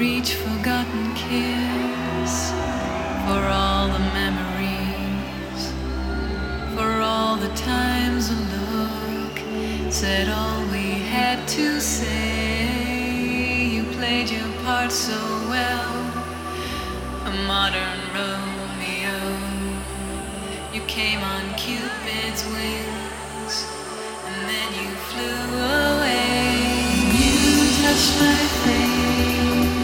each forgotten kiss, for all the memories, for all the times a look said all we had to say. You played your part so well, a modern Romeo. You came on Cupid's wings, and then you flew away. You touched my face,